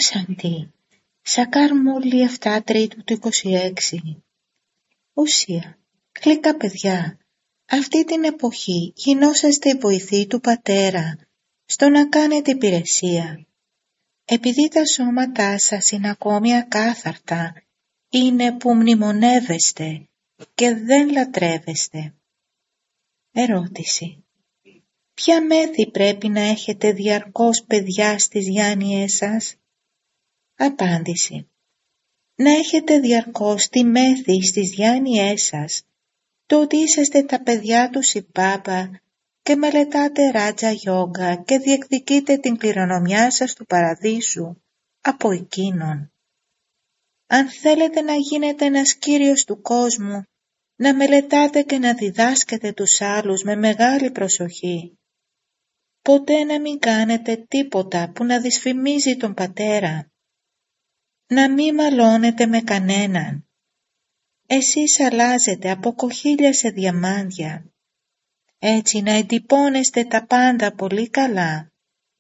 Σαντί. Σακάρ Μούλη 7 Τρίτου του 26. Ουσία. Γλυκά παιδιά, αυτή την εποχή γινόσαστε οι βοηθοί του Πατέρα στο να κάνετε υπηρεσία. Επειδή τα σώματά σας είναι ακόμη ακάθαρτα, είναι που μνημονεύεστε και δεν λατρεύεστε. Ερώτηση. Ποια μέθη πρέπει να έχετε διαρκώς παιδιά στις διάνοιές σας? Απάντηση. Να έχετε διαρκώς τη μέθη στις διάνοιές σας, το ότι είσαστε τα παιδιά του Σιμπάμπα και μελετάτε ράτζα γιόγκα και διεκδικείτε την κληρονομιά σας του παραδείσου από εκείνον. Αν θέλετε να γίνετε ένας κύριος του κόσμου, να μελετάτε και να διδάσκετε τους άλλους με μεγάλη προσοχή. Ποτέ να μην κάνετε τίποτα που να δυσφημίζει τον Πατέρα. Να μην μαλώνετε με κανέναν. Εσείς αλλάζετε από κοχύλια σε διαμάντια. Έτσι να εντυπώνεστε τα πάντα πολύ καλά.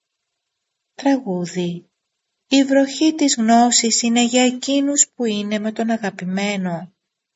Τραγούδι. Η βροχή της γνώσης είναι για εκείνους που είναι με τον αγαπημένο.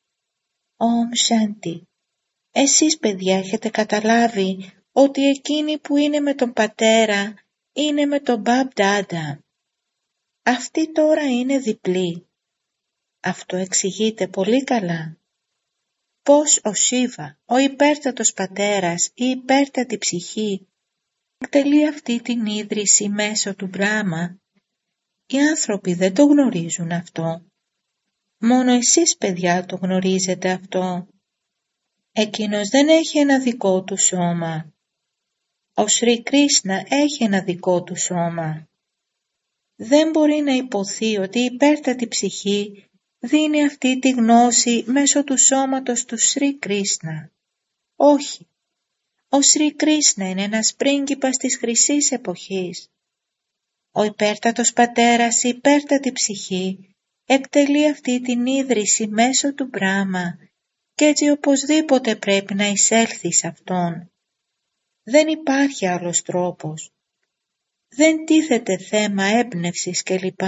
Ομ Σάντι. Εσείς παιδιά έχετε καταλάβει ότι εκείνοι που είναι με τον Πατέρα είναι με τον Μπαμπ Ντάντα. Αυτή τώρα είναι διπλή. Αυτό εξηγείται πολύ καλά. Πώς ο Σίβα, ο υπέρτατος Πατέρας, η υπέρτατη ψυχή, εκτελεί αυτή την ίδρυση μέσω του Μπράμα. Οι άνθρωποι δεν το γνωρίζουν αυτό. Μόνο εσείς παιδιά το γνωρίζετε αυτό. Εκείνος δεν έχει ένα δικό του σώμα. Ο Σρι Κρίσνα έχει ένα δικό του σώμα. Δεν μπορεί να υποθεί ότι η υπέρτατη ψυχή δίνει αυτή τη γνώση μέσω του σώματος του Σρι Κρίσνα. Όχι. Ο Σρι Κρίσνα είναι ένας πρίγκιπας της χρυσής εποχής. Ο υπέρτατος Πατέρας, η υπέρτατη ψυχή, εκτελεί αυτή την ίδρυση μέσω του Μπράμα και έτσι οπωσδήποτε πρέπει να εισέλθει σε αυτόν. Δεν υπάρχει άλλος τρόπος. Δεν τίθεται θέμα έμπνευσης κλπ.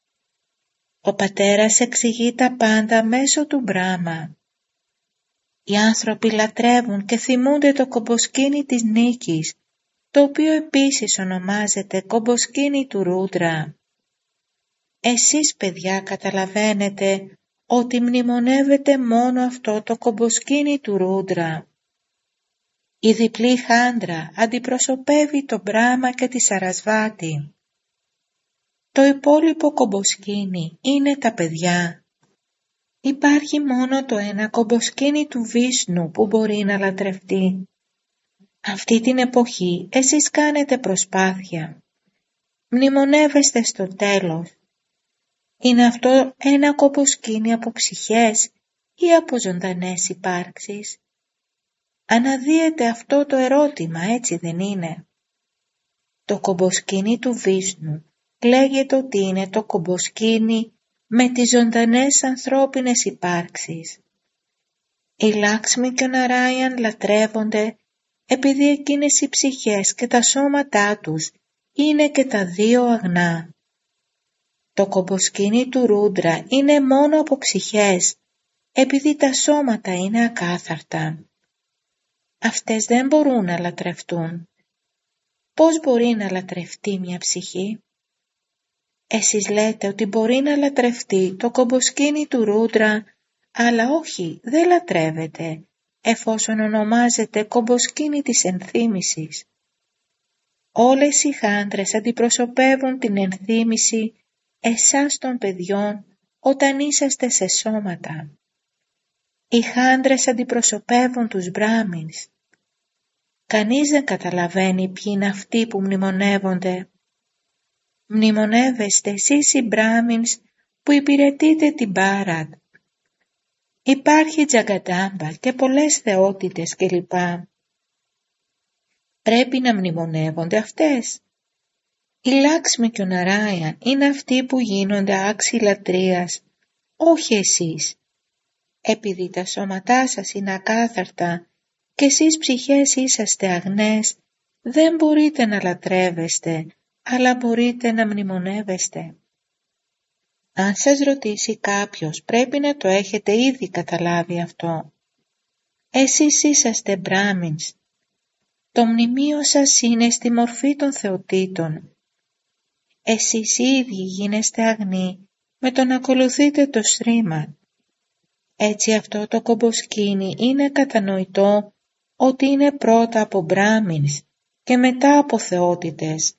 Ο Πατέρας εξηγεί τα πάντα μέσω του Μπράμα. Οι άνθρωποι λατρεύουν και θυμούνται το κομποσκήνι της νίκης, το οποίο επίσης ονομάζεται κομποσκήνι του Ρούντρα. Εσείς παιδιά καταλαβαίνετε ότι μνημονεύετε μόνο αυτό το κομποσκήνι του Ρούντρα. Η διπλή χάντρα αντιπροσωπεύει το Μπράμα και τη Σαρασβάτη. Το υπόλοιπο κομποσκήνι είναι τα παιδιά. Υπάρχει μόνο το ένα κομποσκήνι του Βίσνου που μπορεί να λατρευτεί. Αυτή την εποχή εσείς κάνετε προσπάθεια. Μνημονεύεστε στο τέλος. Είναι αυτό ένα κομποσκήνι από ψυχές ή από ζωντανές υπάρξεις? Αναδύεται αυτό το ερώτημα, έτσι δεν είναι? Το κομποσκήνι του Βίσνου λέγεται ότι είναι το κομποσκήνι με τις ζωντανές ανθρώπινες υπάρξεις. Οι Λάξμι και ο Ναράιαν λατρεύονται επειδή εκείνες οι ψυχές και τα σώματά τους είναι και τα δύο αγνά. Το κομποσκήνι του Ρούντρα είναι μόνο από ψυχές επειδή τα σώματα είναι ακάθαρτα. Αυτές δεν μπορούν να λατρευτούν. Πώς μπορεί να λατρευτεί μια ψυχή? Εσείς λέτε ότι μπορεί να λατρευτεί το κομποσκήνι του Ρούντρα, αλλά όχι, δεν λατρεύεται, εφόσον ονομάζεται κομποσκήνι της ενθύμησης. Όλες οι χάντρες αντιπροσωπεύουν την ενθύμηση εσάς των παιδιών όταν είσαστε σε σώματα. Οι χάντρες αντιπροσωπεύουν τους Μπράμινς. Κανείς δεν καταλαβαίνει ποιοι είναι αυτοί που μνημονεύονται. Μνημονεύεστε εσείς οι Μπράμινς που υπηρετείτε την Μπάραντ. Υπάρχει Τζαγκαντάμπα και πολλές θεότητες κλπ. Πρέπει να μνημονεύονται αυτές. Οι Λάξμι και ο Ναράιαν είναι αυτοί που γίνονται άξιοι λατρείας, όχι εσείς. Επειδή τα σώματά σας είναι ακάθαρτα και εσείς ψυχές είσαστε αγνές, δεν μπορείτε να λατρεύεστε, αλλά μπορείτε να μνημονεύεστε. Αν σας ρωτήσει κάποιος, πρέπει να το έχετε ήδη καταλάβει αυτό. Εσείς είσαστε Μπράμινς. Το μνημείο σας είναι στη μορφή των θεοτήτων. Εσείς οι ίδιοι γίνεστε αγνοί με το να ακολουθείτε το Σρίμαντ. Έτσι αυτό το κομποσκίνι είναι κατανοητό ότι είναι πρώτα από Μπράμινς και μετά από θεότητες.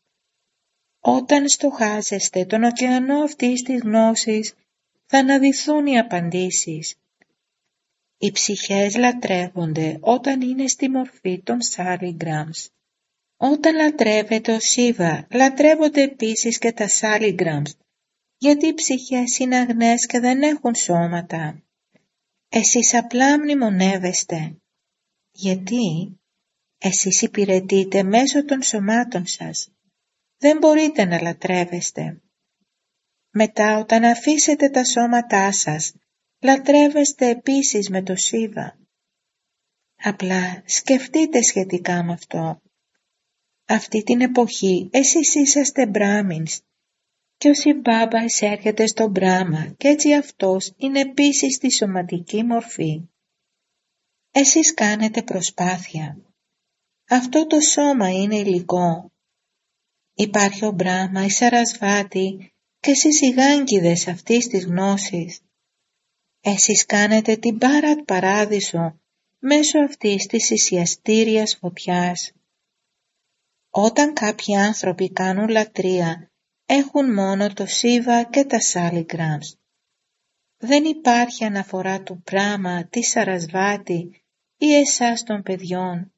Όταν στοχάζεστε τον ωκεανό αυτής της γνώσης, θα αναδυθούν οι απαντήσεις. Οι ψυχές λατρεύονται όταν είναι στη μορφή των σάλιγκραμς. Όταν λατρεύεται ο Σίβα, λατρεύονται επίσης και τα σάλιγκραμς, γιατί οι ψυχές είναι αγνές και δεν έχουν σώματα. Εσείς απλά μνημονεύεστε. Γιατί? Εσείς υπηρετείτε μέσω των σωμάτων σας. Δεν μπορείτε να λατρεύεστε. Μετά όταν αφήσετε τα σώματά σας, λατρεύεστε επίσης με το Σίβα. Απλά σκεφτείτε σχετικά με αυτό. Αυτή την εποχή εσείς είσαστε Μπράμινς και ο Σιμπάμπα εισέρχεται στο Μπράμα και έτσι αυτός είναι επίσης στη σωματική μορφή. Εσείς κάνετε προσπάθεια. Αυτό το σώμα είναι υλικό. Υπάρχει ο Μπράμα, η Σαρασβάτη και εσείς οι γάγγιδες αυτής της γνώσης. Εσείς κάνετε την Μπάρατ Παράδεισο μέσω αυτής της θυσιαστήριας φωτιάς. Όταν κάποιοι άνθρωποι κάνουν λατρεία, έχουν μόνο το Σίβα και τα σάλιγκραμς. Δεν υπάρχει αναφορά του Μπράμα, της Σαρασβάτη ή εσάς των παιδιών.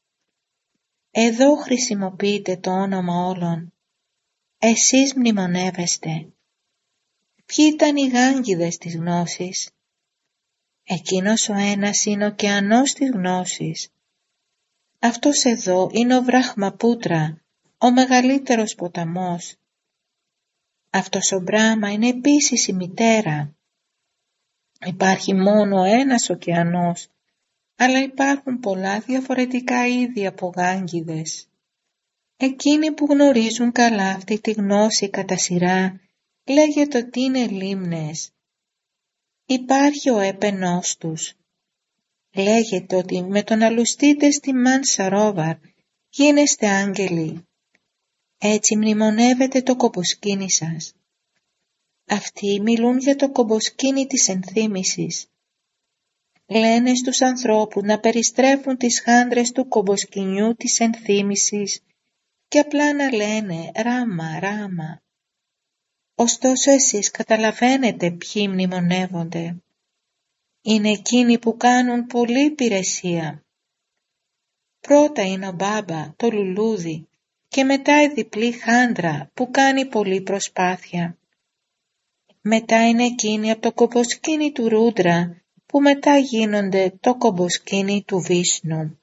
Εδώ χρησιμοποιείτε το όνομα όλων. Εσείς μνημονεύεστε. Ποιοι ήταν οι γάγγιδες της γνώσης? Εκείνος ο ένας είναι ο ωκεανός της γνώσης. Αυτός εδώ είναι ο Βραχμαπούτρα, ο μεγαλύτερος ποταμός. Αυτός ο Μπράμα είναι επίσης η μητέρα. Υπάρχει μόνο ένας ωκεανός, αλλά υπάρχουν πολλά διαφορετικά είδη από γάγγιδες. Εκείνοι που γνωρίζουν καλά αυτή τη γνώση κατά σειρά, λέγεται ότι είναι λίμνες. Υπάρχει ο έπαινός τους. Λέγεται ότι με το να λουστείτε στη Μανσαρόβαρ γίνεστε άγγελοι. Έτσι μνημονεύετε το κομποσκίνι σας. Αυτοί μιλούν για το κομποσκίνι της ενθύμησης. Λένε στους ανθρώπους να περιστρέφουν τις χάντρες του κομποσκινιού της ενθύμησης και απλά να λένε ράμα, ράμα. Ωστόσο εσείς καταλαβαίνετε ποιοι μνημονεύονται. Είναι εκείνοι που κάνουν πολλή υπηρεσία. Πρώτα είναι ο Μπάμπα, το λουλούδι, και μετά η διπλή χάντρα που κάνει πολλή προσπάθεια. Μετά είναι εκείνοι από το κομποσκίνι του Ρούντρα που μετά γίνονται το κομποσκίνι του Βίσνου.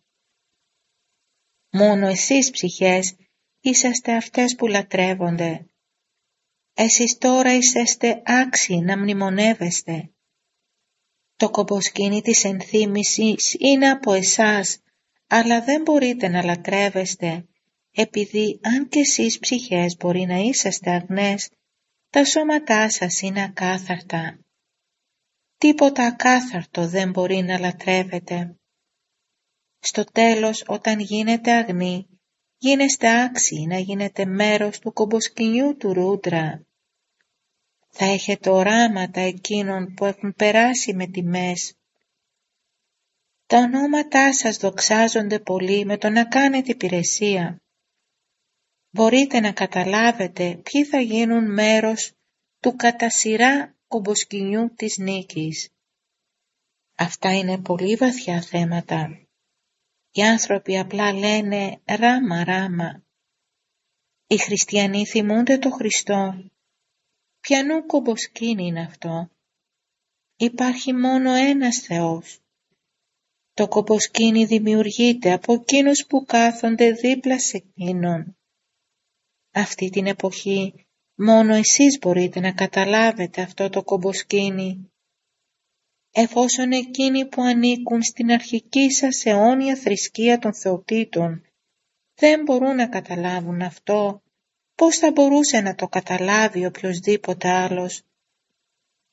Μόνο εσείς ψυχές είσαστε αυτές που λατρεύονται. Εσείς τώρα είσαστε άξιοι να μνημονεύεστε. Το κομποσκίνι της ενθύμησης είναι από εσάς, αλλά δεν μπορείτε να λατρεύεστε, επειδή αν και εσείς ψυχές μπορεί να είσαστε αγνές, τα σώματά σας είναι ακάθαρτα. Τίποτα ακάθαρτο δεν μπορεί να λατρεύετε. Στο τέλος, όταν γίνετε αγνοί, γίνεστε άξιοι να γίνετε μέρος του κομποσκινιού του Ρούντρα. Θα έχετε οράματα εκείνων που έχουν περάσει με τιμές. Τα ονόματά σας δοξάζονται πολύ με το να κάνετε υπηρεσία. Μπορείτε να καταλάβετε ποιοι θα γίνουν μέρος του κατά σειρά κομποσκινιού της νίκης. Αυτά είναι πολύ βαθιά θέματα. Οι άνθρωποι απλά λένε ράμα, ράμα. Οι χριστιανοί θυμούνται το Χριστό. Ποιανού κομποσκίνι είναι αυτό? Υπάρχει μόνο ένας Θεός. Το κομποσκίνι δημιουργείται από εκείνους που κάθονται δίπλα σε εκείνον. Αυτή την εποχή μόνο εσείς μπορείτε να καταλάβετε αυτό το κομποσκίνι. Εφόσον εκείνοι που ανήκουν στην αρχική σας αιώνια θρησκεία των θεοτήτων δεν μπορούν να καταλάβουν αυτό, πώς θα μπορούσε να το καταλάβει οποιοσδήποτε άλλος,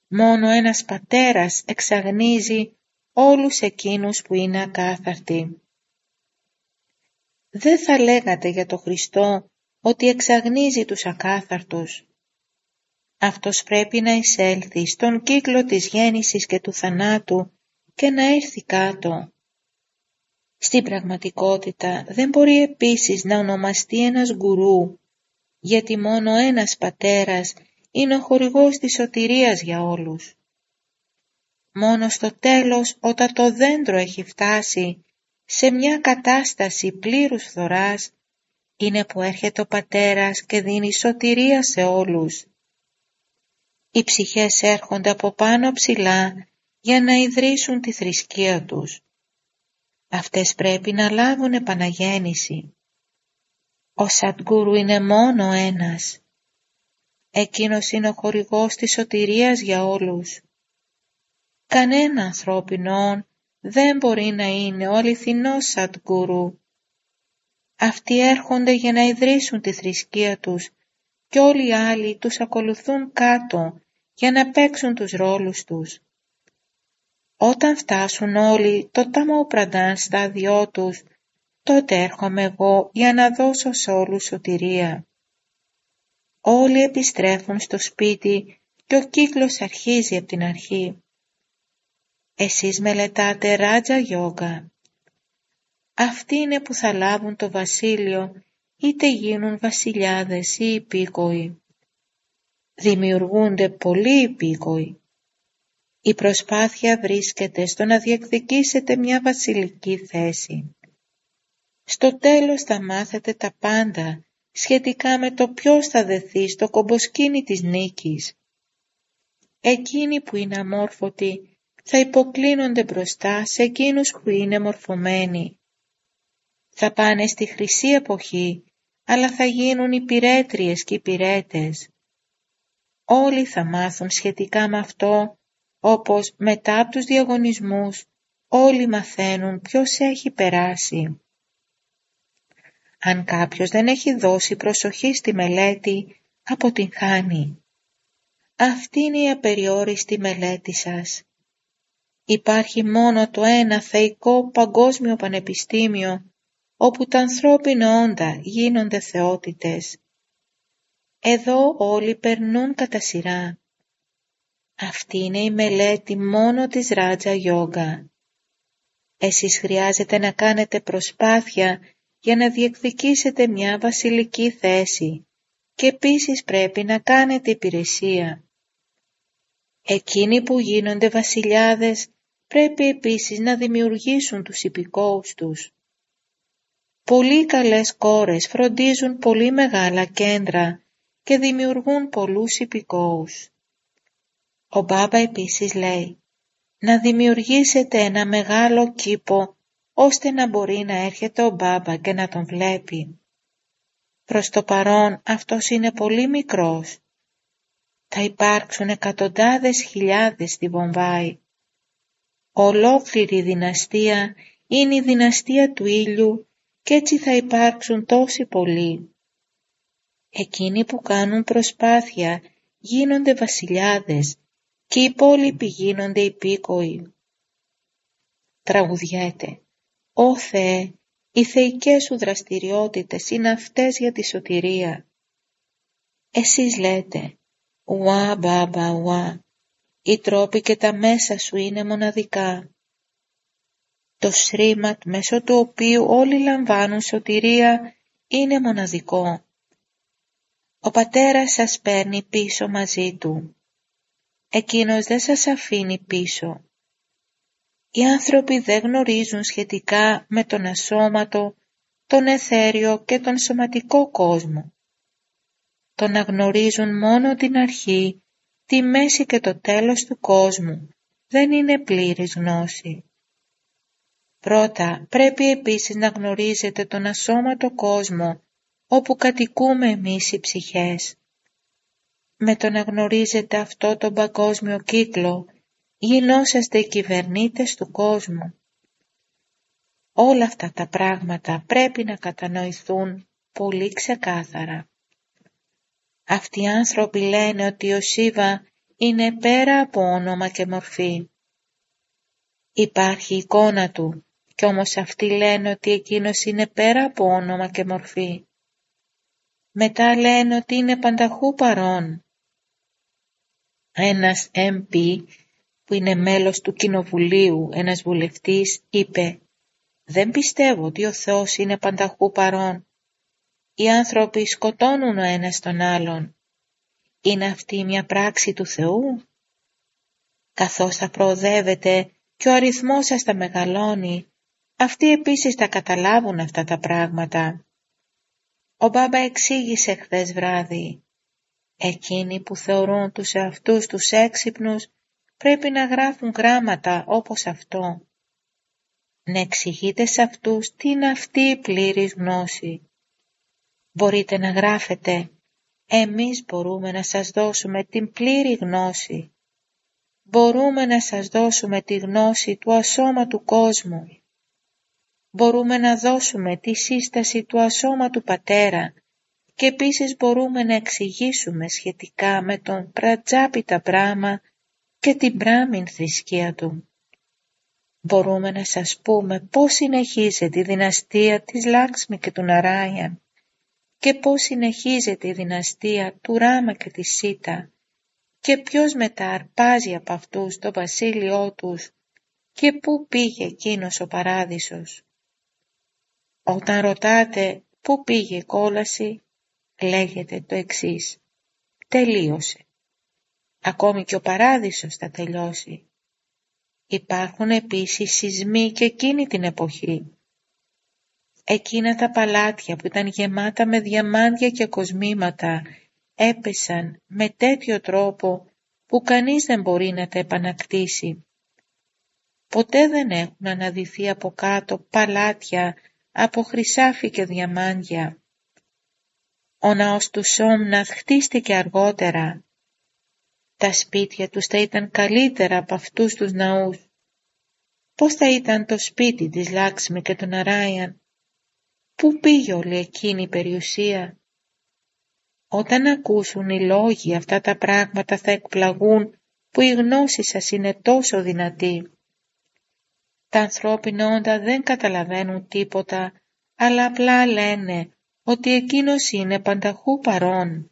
Μόνο ένας πατέρας εξαγνίζει όλους εκείνους που είναι ακάθαρτοι. Δεν θα λέγατε για το Χριστό ότι εξαγνίζει τους ακάθαρτους. Αυτός πρέπει να εισέλθει στον κύκλο της γέννησης και του θανάτου και να έρθει κάτω. Στην πραγματικότητα δεν μπορεί επίσης να ονομαστεί ένας γκουρού, γιατί μόνο ένας πατέρας είναι ο χορηγός της σωτηρίας για όλους. Μόνο στο τέλος, όταν το δέντρο έχει φτάσει σε μια κατάσταση πλήρους φθοράς, είναι που έρχεται ο πατέρας και δίνει σωτηρία σε όλους. Οι ψυχές έρχονται από πάνω ψηλά για να ιδρύσουν τη θρησκεία τους. Αυτές πρέπει να λάβουν επαναγέννηση. Ο Σαντγκούρου είναι μόνο ένας. Εκείνος είναι ο χορηγός της σωτηρίας για όλους. Κανένα ανθρώπινο δεν μπορεί να είναι ο αληθινός Σαντγκούρου. Αυτοί έρχονται για να ιδρύσουν τη θρησκεία τους και όλοι οι άλλοι τους ακολουθούν κάτω για να παίξουν τους ρόλους τους. Όταν φτάσουν όλοι το ταμόπραντάν στάδιό τους, τότε έρχομαι εγώ για να δώσω σε όλους σωτηρία. Όλοι επιστρέφουν στο σπίτι και ο κύκλος αρχίζει από την αρχή. Εσείς μελετάτε Ράτζα Γιόγκα. Αυτοί είναι που θα λάβουν το βασίλειο, είτε γίνουν βασιλιάδες ή υπήκοοι. Δημιουργούνται πολλοί υπήκοοι. Η προσπάθεια βρίσκεται στο να διεκδικήσετε μια βασιλική θέση. Στο τέλος θα μάθετε τα πάντα σχετικά με το ποιος θα δεθεί στο κομποσκήνι της νίκης. Εκείνοι που είναι αμόρφωτοι θα υποκλίνονται μπροστά σε εκείνους που είναι μορφωμένοι. Θα πάνε στη χρυσή εποχή, αλλά θα γίνουν υπηρέτριες και υπηρέτες. Όλοι θα μάθουν σχετικά με αυτό, όπως μετά από τους διαγωνισμούς όλοι μαθαίνουν ποιος έχει περάσει. Αν κάποιος δεν έχει δώσει προσοχή στη μελέτη, αποτυγχάνει. Αυτή είναι η απεριόριστη μελέτη σας. Υπάρχει μόνο το ένα θεϊκό παγκόσμιο πανεπιστήμιο, όπου τα ανθρώπινα όντα γίνονται θεότητες. Εδώ όλοι περνούν κατά σειρά. Αυτή είναι η μελέτη μόνο της Ράτζα Γιόγκα. Εσείς χρειάζεται να κάνετε προσπάθεια για να διεκδικήσετε μια βασιλική θέση και επίσης πρέπει να κάνετε υπηρεσία. Εκείνοι που γίνονται βασιλιάδες πρέπει επίσης να δημιουργήσουν τους υπηκόους τους. Πολύ καλές κόρες φροντίζουν πολύ μεγάλα κέντρα και δημιουργούν πολλούς υπηκόους. Ο Μπάμπα επίσης λέει να δημιουργήσετε ένα μεγάλο κήπο ώστε να μπορεί να έρχεται ο Μπάμπα και να τον βλέπει. Προς το παρόν αυτός είναι πολύ μικρός. Θα υπάρξουν εκατοντάδες χιλιάδες στη Βομβάη. Ολόκληρη η δυναστεία είναι η δυναστεία του ήλιου και έτσι θα υπάρξουν τόσοι πολλοί. Εκείνοι που κάνουν προσπάθεια γίνονται βασιλιάδες και οι υπόλοιποι γίνονται υπήκοοι. Τραγουδιέται. Ω Θεέ, οι θεϊκές σου δραστηριότητες είναι αυτές για τη σωτηρία. Εσείς λέτε, ουά μπάμπα ουά, οι τρόποι και τα μέσα σου είναι μοναδικά. Το σρίματ μέσω του οποίου όλοι λαμβάνουν σωτηρία είναι μοναδικό. Ο πατέρας σας παίρνει πίσω μαζί του. Εκείνος δεν σας αφήνει πίσω. Οι άνθρωποι δεν γνωρίζουν σχετικά με τον ασώματο, τον αιθέριο και τον σωματικό κόσμο. Τον αγνωρίζουν μόνο την αρχή, τη μέση και το τέλος του κόσμου. Δεν είναι πλήρης γνώση. Πρώτα πρέπει επίσης να γνωρίζετε τον ασώματο κόσμο, όπου κατοικούμε εμείς οι ψυχές. Με το να γνωρίζετε αυτό τον παγκόσμιο κύκλο, γινόσαστε οι κυβερνήτες του κόσμου. Όλα αυτά τα πράγματα πρέπει να κατανοηθούν πολύ ξεκάθαρα. Αυτοί οι άνθρωποι λένε ότι ο Σίβα είναι πέρα από όνομα και μορφή. Υπάρχει εικόνα του, κι όμως αυτοί λένε ότι εκείνος είναι πέρα από όνομα και μορφή. Μετά λένε ότι είναι πανταχού παρόν. Ένας MP που είναι μέλος του κοινοβουλίου, ένας βουλευτής, είπε «Δεν πιστεύω ότι ο Θεός είναι πανταχού παρόν. Οι άνθρωποι σκοτώνουν ο ένας τον άλλον. Είναι αυτή μια πράξη του Θεού?» Καθώς θα προοδεύετε και ο αριθμός σας θα μεγαλώνει, αυτοί επίσης θα καταλάβουν αυτά τα πράγματα. Ο Μπάμπα εξήγησε χθες βράδυ. Εκείνοι που θεωρούν τους εαυτούς τους έξυπνους πρέπει να γράφουν γράμματα όπως αυτό. Να εξηγείτε σε αυτούς τι είναι αυτή η πλήρης γνώση. Μπορείτε να γράφετε «Εμείς μπορούμε να σας δώσουμε την πλήρη γνώση. Μπορούμε να σας δώσουμε τη γνώση του ασώματου κόσμου. Μπορούμε να δώσουμε τη σύσταση του ασώματου Πατέρα και επίσης μπορούμε να εξηγήσουμε σχετικά με τον Πρατζάπιτα Μπράμα και την Μπράμιν θρησκεία του. Μπορούμε να σας πούμε πώς συνεχίζεται η δυναστεία της Λάξμη και του Ναράιαν και πώς συνεχίζεται η δυναστεία του Ράμα και της Σίτα και ποιος μετά αρπάζει από αυτούς το βασίλειό τους και πού πήγε εκείνος ο παράδεισος. Όταν ρωτάτε πού πήγε η κόλαση, λέγεται το εξής. Τελείωσε. Ακόμη και ο παράδεισος θα τελειώσει. Υπάρχουν επίσης σεισμοί και εκείνη την εποχή. Εκείνα τα παλάτια που ήταν γεμάτα με διαμάντια και κοσμήματα έπεσαν με τέτοιο τρόπο που κανείς δεν μπορεί να τα επανακτήσει. Ποτέ δεν έχουν αναδυθεί από κάτω παλάτια από χρυσάφι και διαμάντια. Ο ναός του Σόμναθ χτίστηκε αργότερα. Τα σπίτια τους θα ήταν καλύτερα από αυτούς τους ναούς. Πώς θα ήταν το σπίτι της Λάξμη και του Ναράιαν? Πού πήγε όλη εκείνη η περιουσία? Όταν ακούσουν οι λόγοι αυτά τα πράγματα θα εκπλαγούν που η γνώση σας είναι τόσο δυνατή. Τα ανθρώπινα όντα δεν καταλαβαίνουν τίποτα, αλλά απλά λένε ότι εκείνος είναι πανταχού παρόν.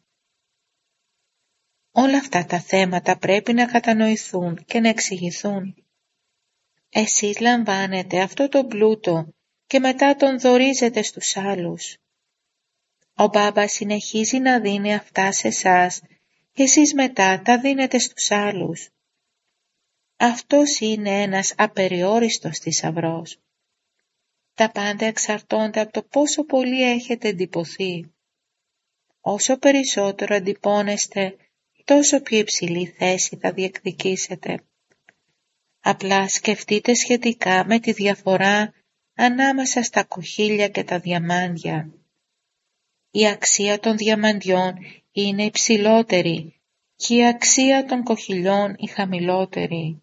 Όλα αυτά τα θέματα πρέπει να κατανοηθούν και να εξηγηθούν. Εσείς λαμβάνετε αυτό το πλούτο και μετά τον δωρίζετε στους άλλους. Ο Μπάμπα συνεχίζει να δίνει αυτά σε εσάς και εσείς μετά τα δίνετε στους άλλους. Αυτός είναι ένας απεριόριστος θησαυρός. Τα πάντα εξαρτώνται από το πόσο πολύ έχετε εντυπωθεί. Όσο περισσότερο εντυπώνεστε, τόσο πιο υψηλή θέση θα διεκδικήσετε. Απλά σκεφτείτε σχετικά με τη διαφορά ανάμεσα στα κοχύλια και τα διαμάντια. Η αξία των διαμαντιών είναι υψηλότερη και η αξία των κοχυλιών η χαμηλότερη.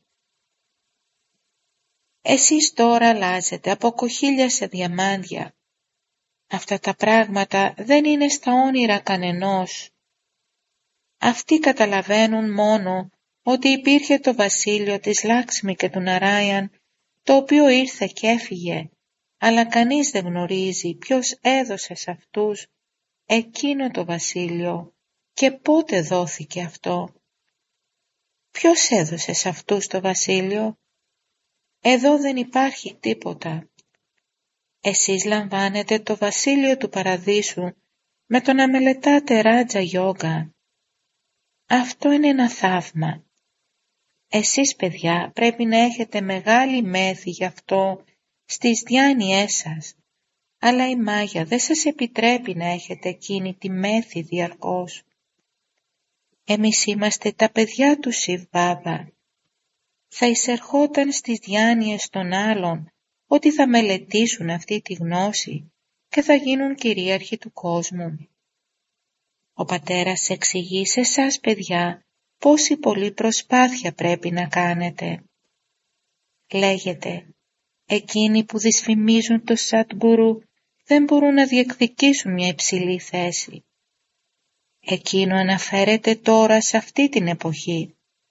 Εσείς τώρα αλλάζετε από κοχύλια σε διαμάντια. Αυτά τα πράγματα δεν είναι στα όνειρα κανενός. Αυτοί καταλαβαίνουν μόνο ότι υπήρχε το βασίλειο της Λάξμη και του Ναράιαν, το οποίο ήρθε και έφυγε, αλλά κανείς δεν γνωρίζει ποιος έδωσε σε αυτούς εκείνο το βασίλειο και πότε δόθηκε αυτό. Ποιος έδωσε σε αυτούς το βασίλειο? Εδώ δεν υπάρχει τίποτα. Εσείς λαμβάνετε το βασίλειο του παραδείσου με το να μελετάτε Ράτζα Γιόγκα. Αυτό είναι ένα θαύμα. Εσείς παιδιά πρέπει να έχετε μεγάλη μέθη γι' αυτό στις διάνοιές σας, αλλά η μάγια δεν σας επιτρέπει να έχετε εκείνη τη μέθη διαρκώς. Εμείς είμαστε τα παιδιά του Σιβ Μπάμπα. Θα εισερχόταν στις διάνοιες των άλλων ότι θα μελετήσουν αυτή τη γνώση και θα γίνουν κυρίαρχοι του κόσμου. Ο πατέρας εξηγεί σε εσάς παιδιά πόση πολλή προσπάθεια πρέπει να κάνετε. Λέγεται, εκείνοι που δυσφημίζουν το Σατγκουρού δεν μπορούν να διεκδικήσουν μια υψηλή θέση. Εκείνο αναφέρεται τώρα σε αυτή την εποχή.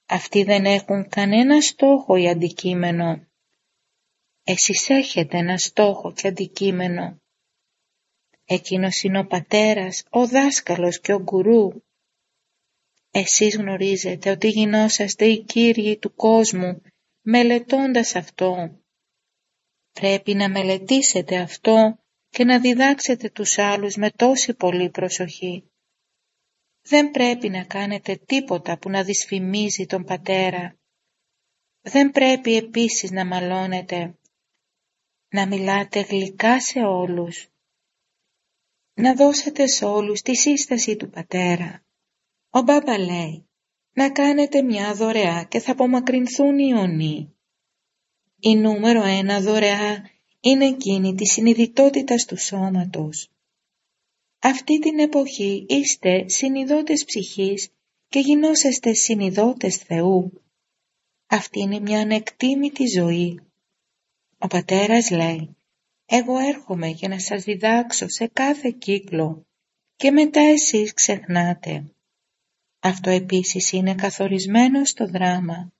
Αυτοί δεν έχουν κανένα στόχο ή αντικείμενο. Εσείς έχετε ένα στόχο και αντικείμενο. Εκείνος είναι ο πατέρας, ο δάσκαλος και ο γκουρού. Εσείς γνωρίζετε ότι γινόσαστε οι κύριοι του κόσμου μελετώντας αυτό. Πρέπει να μελετήσετε αυτό και να διδάξετε τους άλλους με τόση πολύ προσοχή. Δεν πρέπει να κάνετε τίποτα που να δυσφημίζει τον πατέρα. Δεν πρέπει επίσης να μαλώνετε. Να μιλάτε γλυκά σε όλους. Να δώσετε σε όλους τη σύσταση του πατέρα. Ο Μπάμπα λέει να κάνετε μια δωρεά και θα απομακρυνθούν οι ιονοί. Η νούμερο 1 δωρεά είναι εκείνη της συνειδητότητας του σώματος. Αυτή την εποχή είστε συνειδότες ψυχής και γινόσαστε συνειδότες Θεού. Αυτή είναι μια ανεκτήμητη ζωή. Ο πατέρας λέει, εγώ έρχομαι για να σας διδάξω σε κάθε κύκλο και μετά εσείς ξεχνάτε. Αυτό επίσης είναι καθορισμένο στο δράμα.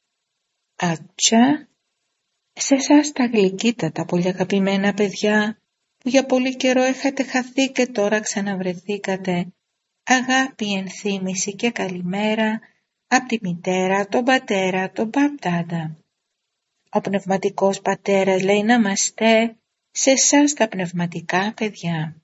Ατσά, σε εσάς τα γλυκύτατα πολύ αγαπημένα παιδιά, που για πολύ καιρό είχατε χαθεί και τώρα ξαναβρεθήκατε, αγάπη, ενθύμηση και καλημέρα από τη μητέρα, τον πατέρα, τον παπτάντα. Ο πνευματικός πατέρας λέει να είμαστε σε εσάς τα πνευματικά παιδιά.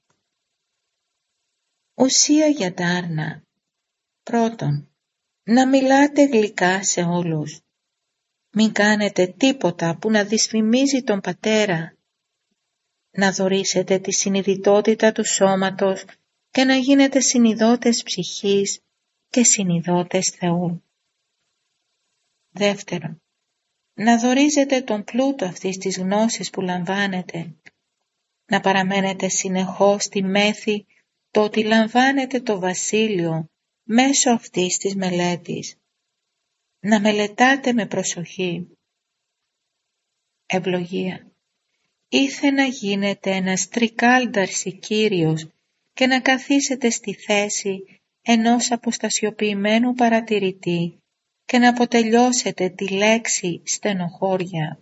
Ουσία για τάρνα. Πρώτον, να μιλάτε γλυκά σε όλους. Μην κάνετε τίποτα που να δυσφημίζει τον πατέρα. Να δωρήσετε τη συνειδητότητα του σώματος και να γίνετε συνειδότες ψυχής και συνειδότες Θεού. Δεύτερον, να δωρίζετε τον πλούτο αυτής της γνώσης που λαμβάνετε. Να παραμένετε συνεχώς στη μέθη το ότι λαμβάνετε το βασίλειο μέσω αυτής της μελέτης. Να μελετάτε με προσοχή. Ευλογία. Ήθε να γίνετε ένας τρικάλνταρση Κύριος και να καθίσετε στη θέση ενός αποστασιοποιημένου παρατηρητή και να αποτελειώσετε τη λέξη στενοχώρια.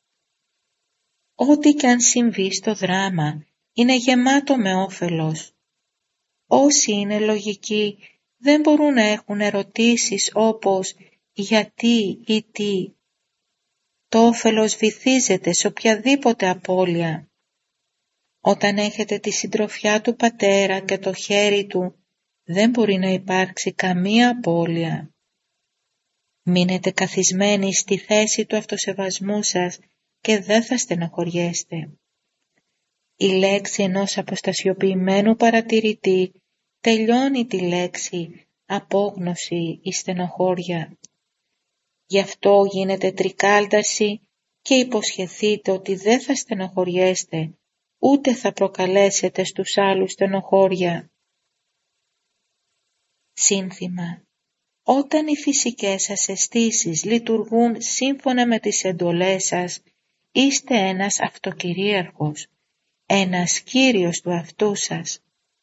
Ό,τι κι αν συμβεί στο δράμα είναι γεμάτο με όφελος. Όσοι είναι λογικοί δεν μπορούν να έχουν ερωτήσεις όπως γιατί ή τι. Το όφελος βυθίζεται σε οποιαδήποτε απώλεια. Όταν έχετε τη συντροφιά του πατέρα και το χέρι του, δεν μπορεί να υπάρξει καμία απώλεια. Μείνετε καθισμένοι στη θέση του αυτοσεβασμού σας και δεν θα στενοχωριέστε. Η λέξη ενός αποστασιοποιημένου παρατηρητή τελειώνει τη λέξη απόγνωση ή στενοχώρια. Γι' αυτό γίνεται τρικάλταση και υποσχεθείτε ότι δεν θα στενοχωριέστε, ούτε θα προκαλέσετε στους άλλους στενοχώρια. Σύνθημα. Όταν οι φυσικές σας αισθήσεις λειτουργούν σύμφωνα με τις εντολές σας, είστε ένας αυτοκυρίαρχος, ένας κύριος του αυτού σας.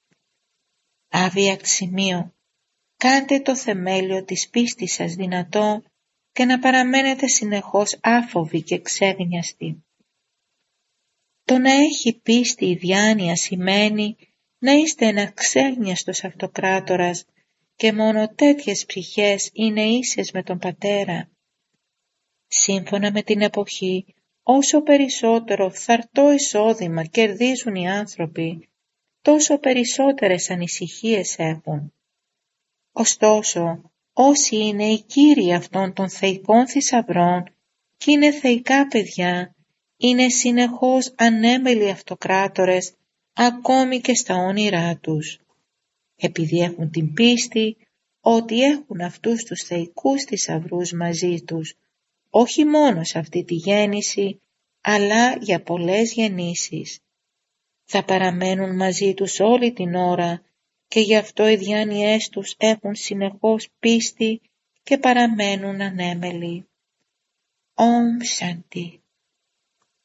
Άβιακ σημείο. Κάντε το θεμέλιο της πίστης σας δυνατό και να παραμένετε συνεχώς άφοβοι και ξέγνιαστοι. Το να έχει πίστη η διάνοια σημαίνει να είστε ένας ξέγνιαστος αυτοκράτορας και μόνο τέτοιες ψυχές είναι ίσες με τον πατέρα. Σύμφωνα με την εποχή, όσο περισσότερο φθαρτό εισόδημα κερδίζουν οι άνθρωποι, τόσο περισσότερες ανησυχίες έχουν. Ωστόσο, όσοι είναι οι κύριοι αυτών των θεϊκών θησαυρών και είναι θεϊκά παιδιά, είναι συνεχώς ανέμελοι αυτοκράτορες ακόμη και στα όνειρά τους. Επειδή έχουν την πίστη ότι έχουν αυτούς τους θεϊκούς θησαυρούς μαζί τους, όχι μόνο σε αυτή τη γέννηση, αλλά για πολλές γεννήσεις. Θα παραμένουν μαζί τους όλη την ώρα και γι' αυτό οι διάνοιές τους έχουν συνεχώς πίστη και παραμένουν ανέμελοι. Ομ Σάντι.